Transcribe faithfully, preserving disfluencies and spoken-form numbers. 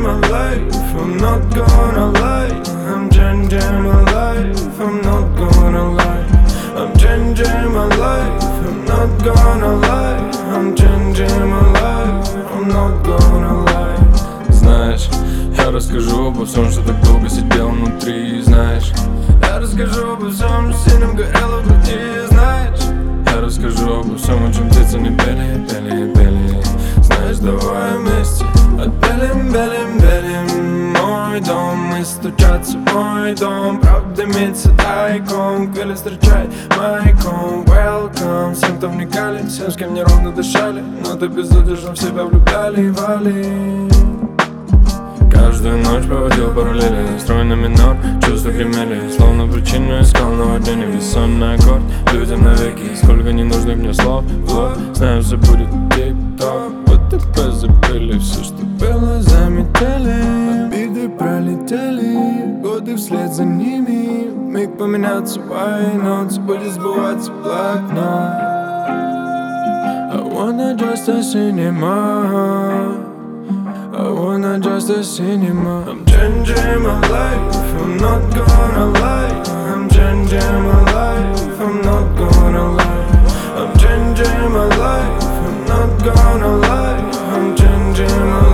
my life, I'm not gonna lie. I'm changing my life, I'm not gonna lie. I'm changing my life, I'm not gonna lie. I'm changing my life, I'm not gonna lie. Знаешь, я расскажу обо всем, что так долго сидел внутри. Знаешь, я расскажу обо всем, что сильно горело в груди. Знаешь, я расскажу обо всем, о чем птицы не пели, пели, пели. Знаешь, давай вместе отпелим, белим, белим мой дом и стучаться в мой дом. Правда имеется тайком, Квели встречай майком. Welcome, всем, кто вникали, всем, с кем неровно дышали, но ты безудержно в себя влюбляли, вали. Каждую ночь проводил параллели, настрой на минор, чувства гремели, словно причину искал наводнение. Бессонный аккорд, людям навеки, сколько ненужных мне слов в лоб. Знаю, все будет тип-топ, вот и забыли все, что было, заметили. Обиды пролетели, годы вслед за ними. Миг поменяться, why not, будет сбываться блокнот. I wanna just a cinema, I wanna just a cinema. I'm changing my life, I'm not gonna lie. I'm changing my life, I'm not gonna lie. I'm changing my life, I'm not gonna lie. I'm changing my